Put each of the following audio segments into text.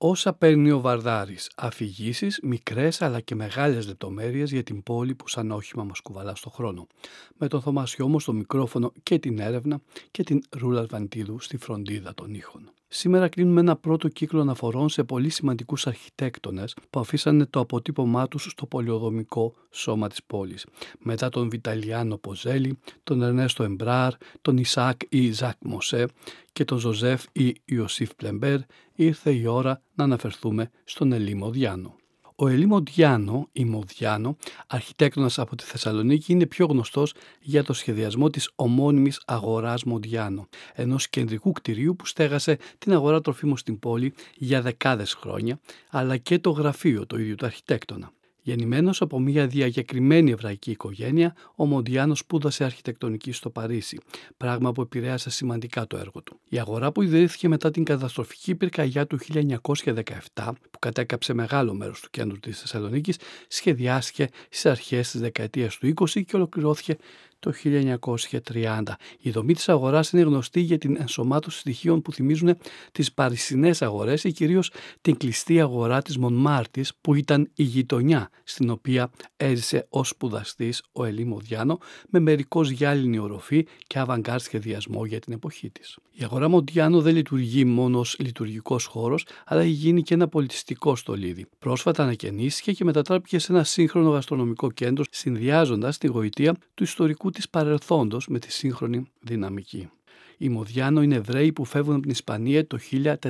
Όσα παίρνει ο Βαρδάρης, αφηγήσεις, μικρές αλλά και μεγάλες λεπτομέρειες για την πόλη που σαν όχημα μας κουβαλά στο χρόνο. Με τον Θωμασιώμο στο μικρόφωνο και την έρευνα και την Ρούλα Βαντίδου στη φροντίδα των ήχων. Σήμερα κλείνουμε ένα πρώτο κύκλο αναφορών σε πολύ σημαντικούς αρχιτέκτονες που αφήσανε το αποτύπωμά τους στο πολεοδομικό σώμα της πόλης. Μετά τον Βιταλιάνο Ποζέλη, τον Ερνέστο Εμπράρ, τον Ισαάκ ή Ζακ Μοσέ και τον Ζωζέφ ή Ιωσήφ Πλεμπέρ, ήρθε η ώρα να αναφερθούμε στον Ελί Μοδιάνο. Ο Ελί Μοδιάνο ή Μοδιάνο, αρχιτέκτονας από τη Θεσσαλονίκη, είναι πιο γνωστός για το σχεδιασμό της ομώνυμης αγοράς Μοδιάνο, ενός κεντρικού κτηρίου που στέγασε την αγορά τροφίμων στην πόλη για δεκάδες χρόνια, αλλά και το γραφείο το ίδιο του αρχιτέκτονα. Γεννημένος από μια διακεκριμένη εβραϊκή οικογένεια, ο Μοντιάνο σπούδασε αρχιτεκτονική στο Παρίσι, πράγμα που επηρέασε σημαντικά το έργο του. Η αγορά που ιδρύθηκε μετά την καταστροφική πυρκαγιά του 1917, που κατέκαψε μεγάλο μέρος του κέντρου της Θεσσαλονίκης, σχεδιάστηκε στις αρχές της δεκαετίας του 20 και ολοκληρώθηκε το 1930. Η δομή της αγοράς είναι γνωστή για την ενσωμάτωση στοιχείων που θυμίζουν τις παρισινές αγορές ή κυρίως την κλειστή αγορά της Μονμάρτης, που ήταν η γειτονιά στην οποία έζησε ως σπουδαστής ο Ελί Μοδιάνο, με μερικώς γυάλινη οροφή και αβανγκάρ σχεδιασμό για την εποχή της. Η αγορά Μοδιάνο δεν λειτουργεί μόνο ως λειτουργικός χώρος, αλλά έχει γίνει και ένα πολιτιστικό στολίδι. Πρόσφατα ανακαινίστηκε και μετατράπηκε σε ένα σύγχρονο γαστρονομικό κέντρο, συνδυάζοντας τη γοητεία του ιστορικού της παρελθόντος με τη σύγχρονη δυναμική. Οι Μοδιάνο είναι Εβραίοι που φεύγουν από την Ισπανία το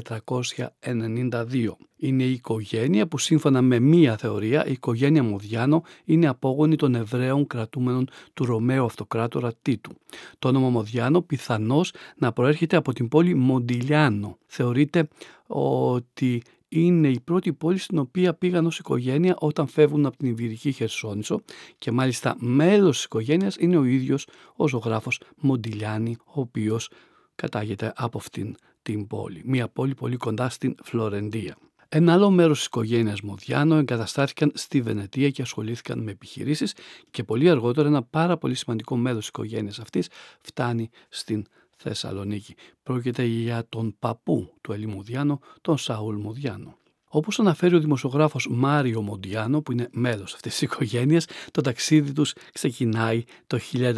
1492. Είναι η οικογένεια που, σύμφωνα με μία θεωρία, η οικογένεια Μοδιάνο είναι απόγονη των Εβραίων κρατούμενων του Ρωμαίου Αυτοκράτορα Τίτου. Το όνομα Μοδιάνο πιθανώς να προέρχεται από την πόλη Μοντιλιάνο. Θεωρείται ότι είναι η πρώτη πόλη στην οποία πήγαν ως οικογένεια όταν φεύγουν από την Ιβηρική Χερσόνησο, και μάλιστα μέλος της οικογένειας είναι ο ίδιος ο ζωγράφος Μοντιλιάνη, ο οποίος κατάγεται από αυτήν την πόλη. Μια πόλη πολύ κοντά στην Φλωρεντία. Ένα άλλο μέρος της οικογένειας Μοδιάνο εγκαταστάθηκαν στη Βενετία και ασχολήθηκαν με επιχειρήσεις, και πολύ αργότερα ένα πάρα πολύ σημαντικό μέλος της οικογένειας αυτής φτάνει στην Θεσσαλονίκη. Πρόκειται για τον παππού του Ελί Μοδιάνο, τον Σαούλ Μοδιάνο. Όπως αναφέρει ο δημοσιογράφος Μάριο Μοντιάνο, που είναι μέλος αυτής της οικογένειας, το ταξίδι τους ξεκινάει το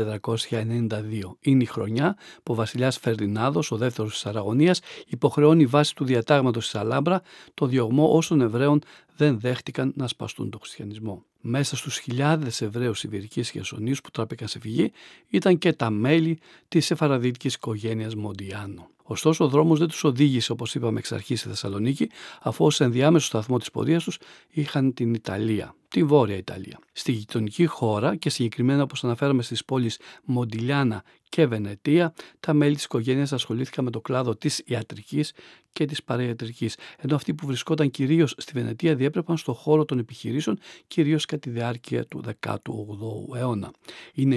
1492. Είναι η χρονιά που ο βασιλιάς Φερδινάνδος, ο δεύτερος της Αραγωνίας, υποχρεώνει βάσει του διατάγματος της Αλάμπρα το διωγμό όσων Εβραίων δεν δέχτηκαν να σπαστούν τον χριστιανισμό. Μέσα στους χιλιάδες Εβραίους Ιβηρικής Χερσονήσου που τράπηκαν σε φυγή ήταν και τα μέλη της σεφαραδίτικης οικογένειας Μοντιάνο. Ωστόσο, ο δρόμος δεν τους οδήγησε, όπως είπαμε εξ αρχής, στη Θεσσαλονίκη, αφού ως ενδιάμεσο σταθμό της πορείας τους είχαν την Ιταλία, τη Βόρεια Ιταλία. Στη γειτονική χώρα, και συγκεκριμένα όπως αναφέραμε στις πόλεις Μοντιλιάνα και Βενετία, τα μέλη της οικογένειας ασχολήθηκαν με το κλάδο της ιατρικής και της παραϊατρικής, ενώ αυτοί που βρισκόταν κυρίως στη Βενετία διέπρεπαν στον χώρο των επιχειρήσεων, κυρίως κατά τη διάρκεια του 18ου αιώνα. Είναι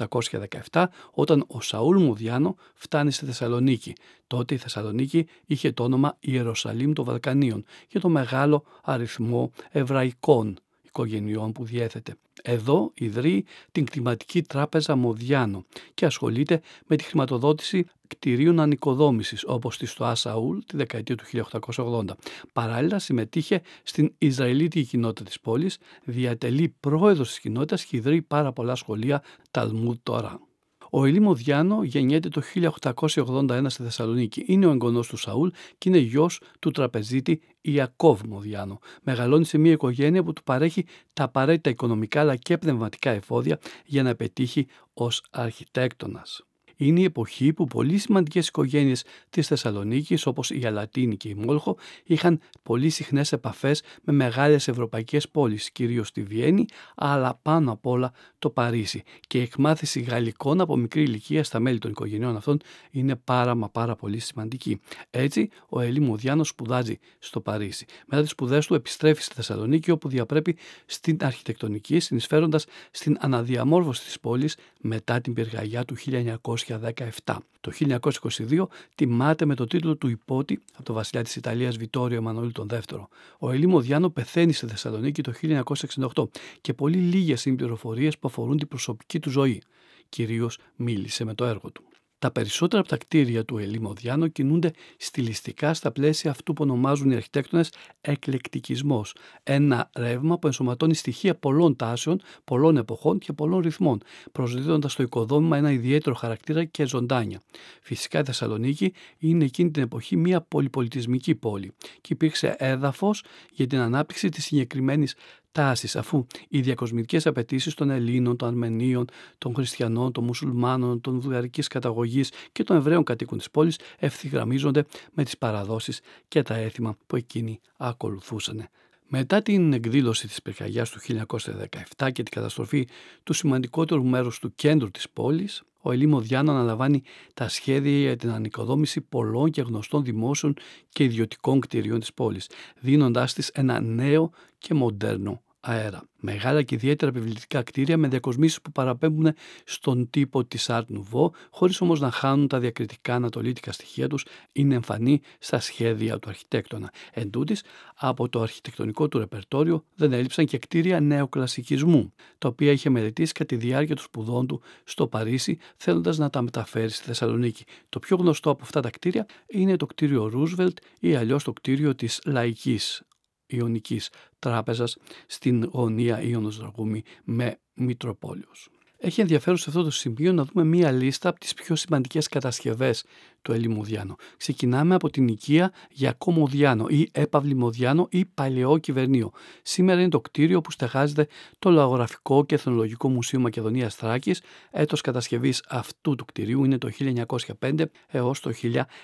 1817 όταν ο Σαούλ Μοδιάνο φτάνει στη Θεσσαλονίκη. Τότε η Θεσσαλονίκη είχε το όνομα Ιερουσαλήμ των Βαλκανίων για το μεγάλο αριθμό εβραϊκών οικογενειών που διέθετε. Εδώ ιδρύει την κτηματική τράπεζα Μοδιάνο και ασχολείται με τη χρηματοδότηση κτηρίων ανοικοδόμησης, όπως τη Στοά Σαούλ τη δεκαετία του 1880. Παράλληλα συμμετείχε στην Ισραηλίτικη κοινότητα της πόλης, διατελεί πρόεδρος της κοινότητας και ιδρύει πάρα πολλά σχολεία Ταλμούντ Τόρα. Ο Ελί Μοδιάνο γεννιέται το 1881 στη Θεσσαλονίκη. Είναι ο εγγονός του Σαούλ και είναι γιος του τραπεζίτη Ιακώβ Μοδιάνο. Μεγαλώνει σε μια οικογένεια που του παρέχει τα απαραίτητα οικονομικά αλλά και πνευματικά εφόδια για να πετύχει ως αρχιτέκτονας. Είναι η εποχή που πολύ σημαντικές οικογένειες της Θεσσαλονίκης, όπως η Αλατίνη και η Μόλχο, είχαν πολύ συχνές επαφές με μεγάλες ευρωπαϊκές πόλεις, κυρίως τη Βιέννη, αλλά πάνω απ' όλα το Παρίσι. Και η εκμάθηση γαλλικών από μικρή ηλικία στα μέλη των οικογενειών αυτών είναι πάρα πολύ σημαντική. Έτσι, ο Ελί Μοδιάνο σπουδάζει στο Παρίσι. Μετά τις σπουδές του επιστρέφει στη Θεσσαλονίκη, όπου διαπρέπει στην αρχιτεκτονική, συνεισφέροντας στην αναδιαμόρφωση της πόλης μετά την πυρκαγιά του 1917. Το 1922 τιμάται με το τίτλο του υπότη από τον βασιλιά της Ιταλίας Βιτόριο Εμμανουήλ τον δεύτερο. Ο Ελί Μοδιάνο πεθαίνει στη Θεσσαλονίκη το 1968 και πολύ λίγες είναι οι πληροφορίες που αφορούν την προσωπική του ζωή. Κυρίως μίλησε με το έργο του. Τα περισσότερα από τα κτίρια του Ελί Μοδιάνο κινούνται στιλιστικά στα πλαίσια αυτού που ονομάζουν οι αρχιτέκτονες εκλεκτικισμός. Ένα ρεύμα που ενσωματώνει στοιχεία πολλών τάσεων, πολλών εποχών και πολλών ρυθμών, προσδίδοντας στο οικοδόμημα ένα ιδιαίτερο χαρακτήρα και ζωντάνια. Φυσικά η Θεσσαλονίκη είναι εκείνη την εποχή μια πολυπολιτισμική πόλη και υπήρξε έδαφος για την ανάπτυξη της συγκεκριμένης τάσης, αφού οι διακοσμητικές απαιτήσεις των Ελλήνων, των Αρμενίων, των Χριστιανών, των Μουσουλμάνων, των βουλγαρικής καταγωγής και των Εβραίων κατοίκων της πόλης ευθυγραμμίζονται με τις παραδόσεις και τα έθιμα που εκείνοι ακολουθούσαν. Μετά την εκδήλωση της πυρκαγιάς του 1917 και την καταστροφή του σημαντικότερου μέρους του κέντρου της πόλης, ο Ελί Μοδιάνο αναλαμβάνει τα σχέδια για την ανοικοδόμηση πολλών και γνωστών δημόσιων και ιδιωτικών κτηρίων της πόλης, δίνοντάς της ένα νέο και μοντέρνο αέρα. Μεγάλα και ιδιαίτερα επιβλητικά κτίρια με διακοσμήσεις που παραπέμπουν στον τύπο της Art Nouveau, χωρίς όμως να χάνουν τα διακριτικά ανατολίτικα στοιχεία τους, είναι εμφανή στα σχέδια του αρχιτέκτονα. Εν τούτης, από το αρχιτεκτονικό του ρεπερτόριο δεν έλειψαν και κτίρια νεοκλασικισμού, τα οποία είχε μελετήσει κατά τη διάρκεια των σπουδών του στο Παρίσι, θέλοντας να τα μεταφέρει στη Θεσσαλονίκη. Το πιο γνωστό από αυτά τα κτίρια είναι το κτίριο Ρούσβελτ ή αλλιώς το κτίριο της Λαϊκής Ιωνικής Τράπεζας στην γωνία Ιωνος Δραγούμη με Μητροπόλεως. Έχει ενδιαφέρον σε αυτό το σημείο να δούμε μία λίστα από τις πιο σημαντικές κατασκευές του Ελί Μοδιάνο. Ξεκινάμε από την οικία Γιακό Μοδιάνο ή έπαυλη Μοδιάνο ή παλαιό κυβερνείο. Σήμερα είναι το κτίριο που στεγάζεται το Λαογραφικό και Εθνολογικό Μουσείο Μακεδονίας Θράκης. Έτος κατασκευής αυτού του κτιρίου είναι το 1905 έως το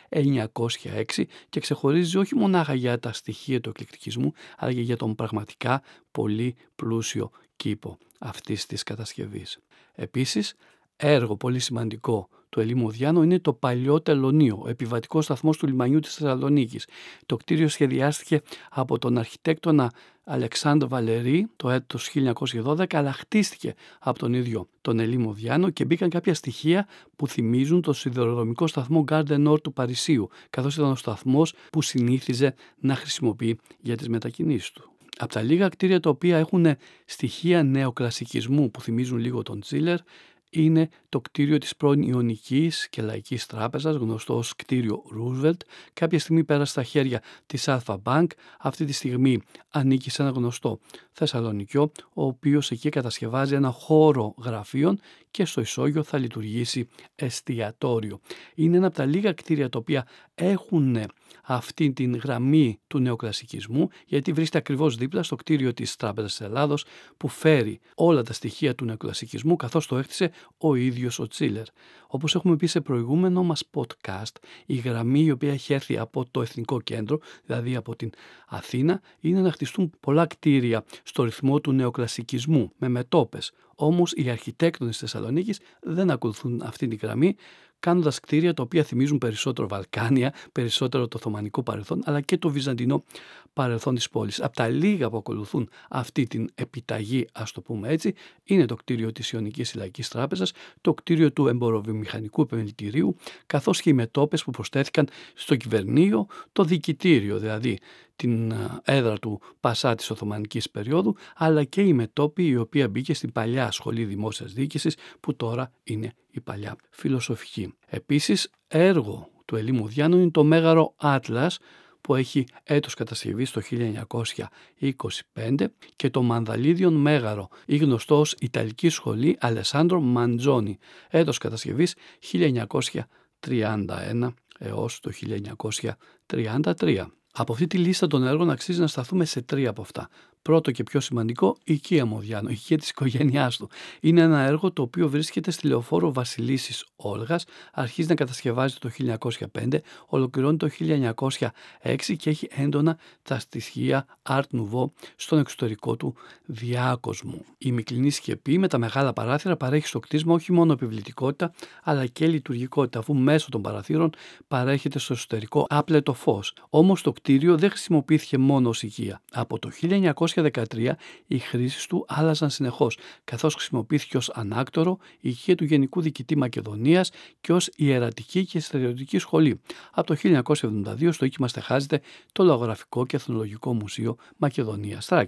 1906 και ξεχωρίζει όχι μονάχα για τα στοιχεία του εκλεκτικισμού, αλλά και για τον πραγματικά πολύ πλούσιο κήπο αυτής της κατασκευής. Επίσης, έργο πολύ σημαντικό του Ελί Μοδιάνο είναι το παλιό τελωνείο, ο επιβατικός σταθμός του λιμανιού της Θεσσαλονίκης. Το κτίριο σχεδιάστηκε από τον αρχιτέκτονα Αλεξάνδρ Βαλερή το έτος 1912, αλλά χτίστηκε από τον ίδιο τον Ελί Μοδιάνο και μπήκαν κάποια στοιχεία που θυμίζουν το σιδηροδρομικό σταθμό Gare du Nord του Παρισίου, καθώς ήταν ο σταθμός που συνήθιζε να χρησιμοποιεί για τις μετακινήσεις του. Από τα λίγα κτίρια τα οποία έχουν στοιχεία νεοκλασικισμού που θυμίζουν λίγο τον Τσίλερ είναι το κτίριο της πρώην Ιωνικής και Λαϊκής Τράπεζας, γνωστό ως κτίριο Roosevelt. Κάποια στιγμή πέρασε στα χέρια της Alpha Bank. Αυτή τη στιγμή ανήκει σε ένα γνωστό Θεσσαλονικιό, ο οποίος εκεί κατασκευάζει ένα χώρο γραφείων και στο ισόγειο θα λειτουργήσει εστιατόριο. Είναι ένα από τα λίγα κτίρια τα οποία έχουν αυτή την γραμμή του νεοκλασικισμού, γιατί βρίσκεται ακριβώς δίπλα στο κτίριο της Τράπεζας της Ελλάδος που φέρει όλα τα στοιχεία του νεοκλασικισμού, καθώς το έχτισε ο ίδιος ο Τσίλερ. Όπως έχουμε πει σε προηγούμενο μας podcast, η γραμμή η οποία έχει έρθει από το Εθνικό Κέντρο, δηλαδή από την Αθήνα, είναι να χτιστούν πολλά κτίρια στο ρυθμό του νεοκλασικισμού με μετώπες. Όμως οι αρχιτέκτονες της Θεσσαλονίκης δεν ακολουθούν αυτή την γραμμή, κάνοντας κτίρια τα οποία θυμίζουν περισσότερο Βαλκάνια, περισσότερο το Οθωμανικό παρελθόν, αλλά και το Βυζαντινό παρελθόν της πόλης. Από τα λίγα που ακολουθούν αυτή την επιταγή, ας το πούμε έτσι, είναι το κτίριο της Ιωνικής Λαϊκής Τράπεζας, το κτίριο του Εμποροβιομηχανικού Επιμελητηρίου, καθώς και οι μετώπες που προσθέθηκαν στο κυβερνείο, το διοικητήριο, δηλαδή την έδρα του Πασά της Οθωμανικής περίοδου, αλλά και η μετώπη η οποία μπήκε στην παλιά Σχολή Δημόσιας Διοίκησης, που τώρα είναι η παλιά Φιλοσοφική. Επίσης, έργο του Ελί Μοδιάνου είναι το Μέγαρο Άτλας, που έχει έτος κατασκευής το 1925, και το Μανδαλίδιον Μέγαρο, ή γνωστό ως Ιταλική Σχολή Αλεσάντρο Μαντζόνι, έτος κατασκευής 1931 έως το 1933. Από αυτή τη λίστα των έργων αξίζει να σταθούμε σε τρία από αυτά. Πρώτο και πιο σημαντικό, η οικία Μοδιάνο, η οικία της οικογένειάς του. Είναι ένα έργο το οποίο βρίσκεται στη λεωφόρο Βασιλίσσης Όλγας, αρχίζει να κατασκευάζεται το 1905, ολοκληρώνει το 1906 και έχει έντονα τα στοιχεία Art Nouveau στον εξωτερικό του διάκοσμο. Η μικλινή σκεπή με τα μεγάλα παράθυρα παρέχει στο κτίσμα όχι μόνο επιβλητικότητα, αλλά και λειτουργικότητα, αφού μέσω των παραθύρων παρέχεται στο εσωτερικό άπλετο φως. Όμως το κτίριο δεν χρησιμοποιήθηκε μόνο ως οικία. Από το 1913 οι χρήσεις του άλλαζαν συνεχώς, καθώς χρησιμοποιήθηκε ως ανάκτορο, η οικία του Γενικού Διοικητή Μακεδονίας και ως ιερατική και στρατιωτική σχολή. Από το 1972 στο οίκημα στεγάζεται το Λαογραφικό και Εθνολογικό Μουσείο Μακεδονίας Θράκης.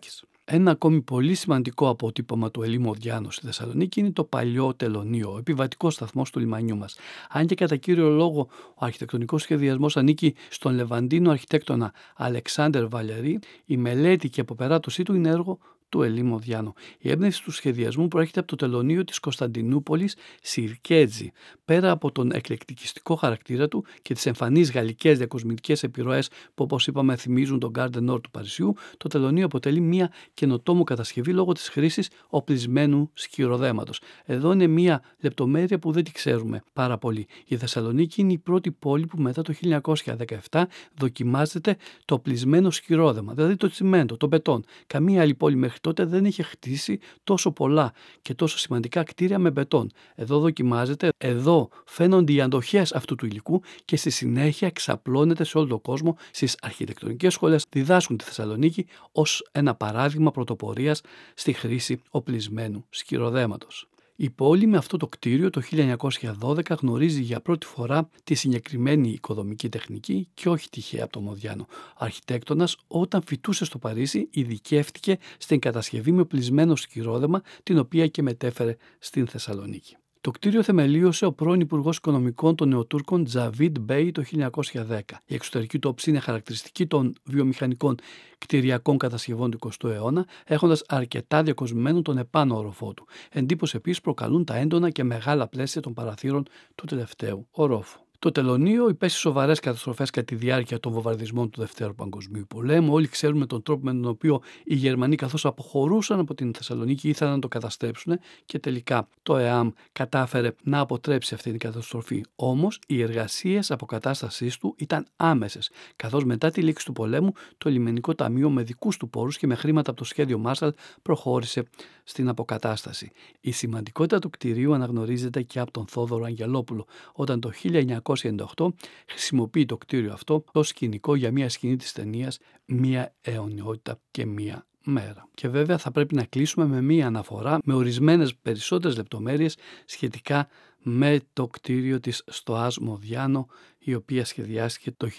Ένα ακόμη πολύ σημαντικό αποτύπωμα του Ελλήμου Οδιάνου στη Θεσσαλονίκη είναι το παλιό τελωνείο, ο επιβατικός σταθμός του λιμανιού μας. Αν και κατά κύριο λόγο ο αρχιτεκτονικός σχεδιασμός ανήκει στον Λεβαντίνο αρχιτέκτονα Αλεξάνδερ Βαλερή, η μελέτη και αποπεράτωσή του είναι έργο του Ελλήμου Οδιάνου. Η έμπνευση του σχεδιασμού προέρχεται από το τελωνείο της Κωνσταντινούπολης Σιρκέτζη. Πέρα από τον εκλεκτικιστικό χαρακτήρα του και τις εμφανείς γαλλικές διακοσμητικές επιρροές που, όπως είπαμε, θυμίζουν τον Garden Nord του Παρισιού, το τελωνείο αποτελεί μια καινοτόμο κατασκευή λόγω της χρήσης οπλισμένου σκυροδέματος. Εδώ είναι μια λεπτομέρεια που δεν τη ξέρουμε πάρα πολύ. Η Θεσσαλονίκη είναι η πρώτη πόλη που μετά το 1917 δοκιμάζεται το οπλισμένο σκυρόδεμα, δηλαδή το τσιμέντο, το μπετόν. Καμία άλλη πόλη μέχρι τότε δεν είχε χτίσει τόσο πολλά και τόσο σημαντικά κτίρια με μπετόν. Εδώ δοκιμάζεται, εδώ φαίνονται οι αντοχές αυτού του υλικού και στη συνέχεια εξαπλώνεται σε όλο τον κόσμο. Στις αρχιτεκτονικές σχολές διδάσκουν τη Θεσσαλονίκη ως ένα παράδειγμα πρωτοπορίας στη χρήση οπλισμένου σκυροδέματος. Η πόλη με αυτό το κτίριο το 1912 γνωρίζει για πρώτη φορά τη συγκεκριμένη οικοδομική τεχνική και όχι τυχαία από τον Μοδιάνο. Ο αρχιτέκτονας όταν φοιτούσε στο Παρίσι ειδικεύτηκε στην κατασκευή με οπλισμένο σκυρόδεμα, την οποία και μετέφερε στην Θεσσαλονίκη. Το κτίριο θεμελίωσε ο πρώην Υπουργός Οικονομικών των Νεοτούρκων Τζαβίντ Μπέι το 1910. Η εξωτερική του όψη είναι χαρακτηριστική των βιομηχανικών κτηριακών κατασκευών του 20ου αιώνα, έχοντας αρκετά διακοσμημένο τον επάνω όροφό του. Εντύπωση επίσης προκαλούν τα έντονα και μεγάλα πλαίσια των παραθύρων του τελευταίου ορόφου. Το τελωνείο υπέστη σοβαρές καταστροφές κατά τη διάρκεια των βομβαρδισμών του Δευτέρου Παγκοσμίου Πολέμου. Όλοι ξέρουμε τον τρόπο με τον οποίο οι Γερμανοί, καθώς αποχωρούσαν από την Θεσσαλονίκη, ήθελαν να το καταστρέψουν και τελικά το ΕΑΜ κατάφερε να αποτρέψει αυτή την καταστροφή. Όμως οι εργασίες αποκατάστασής του ήταν άμεσες, καθώς μετά τη λήξη του πολέμου το λιμενικό ταμείο με δικούς του πόρους και με χρήματα από το σχέδιο Μάρσαλ προχώρησε στην αποκατάσταση. Η σημαντικότητα του κτηρίου αναγνωρίζεται και από τον Θόδωρο Αγγελόπουλο, όταν το 1998 χρησιμοποιεί το κτίριο αυτό ως σκηνικό για μια σκηνή της ταινίας «Μια αιωνιότητα και μια μέρα». Και βέβαια θα πρέπει να κλείσουμε με μια αναφορά με ορισμένες περισσότερες λεπτομέρειες σχετικά με το κτίριο της Στοάς Μοδιάνο, η οποία σχεδιάστηκε το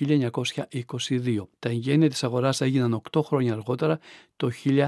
1922. Τα εγγένεια της αγοράς έγιναν 8 χρόνια αργότερα, το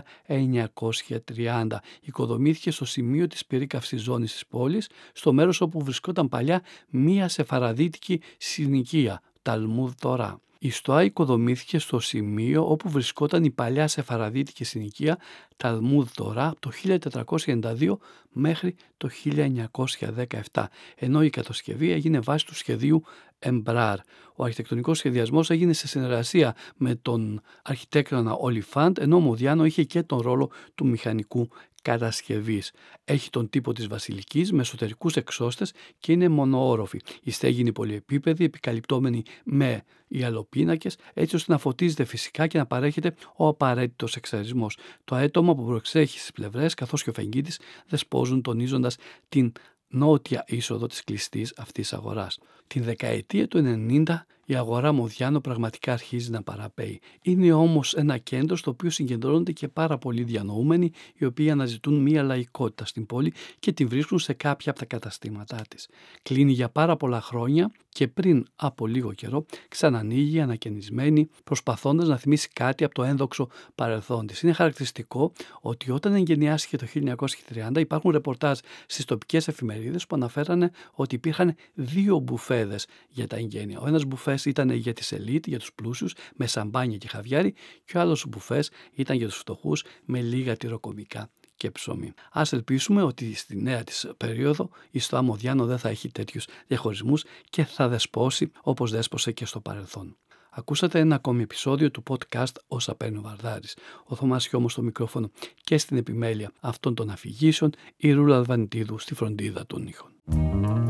1930. Οικοδομήθηκε στο σημείο της περίκαυσης ζώνης της πόλης, στο μέρος όπου βρισκόταν παλιά μία σεφαραδίτικη συνοικία, Ταλμούδ Τωρά. Η Στοά οικοδομήθηκε στο σημείο όπου βρισκόταν η παλιά σεφαραδίτικη συνοικία Ταλμούδ Τωρά από το 1492 μέχρι το 1917, ενώ η κατασκευή έγινε βάσει του σχεδίου Εμπράρ. Ο αρχιτεκτονικός σχεδιασμός έγινε σε συνεργασία με τον αρχιτέκτονα Ολιφάντ, ενώ ο Μοδιάνο είχε και τον ρόλο του μηχανικού κατασκευής. Έχει τον τύπο της βασιλικής με εσωτερικούς εξώστες και είναι μονοόροφη. Η στέγη είναι πολυεπίπεδη, επικαλυπτόμενη με ιαλοπίνακες, έτσι ώστε να φωτίζεται φυσικά και να παρέχεται ο απαραίτητος εξαρισμός. Το αέτομα που προεξέχει στις πλευρές, καθώς και ο φεγγίτης, δεσπόζουν τονίζοντας την νότια είσοδο της κλειστής αυτής αγοράς. Την δεκαετία του 90 η αγορά Μοδιάνο πραγματικά αρχίζει να παραπέει. Είναι όμως ένα κέντρο στο οποίο συγκεντρώνονται και πάρα πολλοί διανοούμενοι, οι οποίοι αναζητούν μία λαϊκότητα στην πόλη και την βρίσκουν σε κάποια από τα καταστήματά της. Κλείνει για πάρα πολλά χρόνια και πριν από λίγο καιρό ξανανοίγει ανακαινισμένη, προσπαθώντας να θυμίσει κάτι από το ένδοξο παρελθόν της. Είναι χαρακτηριστικό ότι όταν εγκαινιάστηκε το 1930 υπάρχουν ρεπορτάζ στις τοπικές εφημερίδες που αναφέρανε ότι υπήρχαν 2 μπουφέδες για τα εγγένεια. Ο ένας μπουφές ήταν για τις ελίτ, για τους πλούσιους, με σαμπάνια και χαβιάρι, και ο άλλος μπουφές ήταν για τους φτωχούς, με λίγα τυροκομικά και ψωμί. Ας ελπίσουμε ότι στη νέα της περίοδο η Στοά Μοδιάνο δεν θα έχει τέτοιους διαχωρισμούς και θα δεσπόσει όπως δέσπωσε και στο παρελθόν. Ακούσατε ένα ακόμη επεισόδιο του podcast «Όσα παίρνει ο Βαρδάρης». Ο Θωμάς Χιώμος στο μικρόφωνο και στην επιμέλεια αυτών των αφηγήσεων, η Ρούλα Αλβανιτίδου στη φροντίδα των ήχων.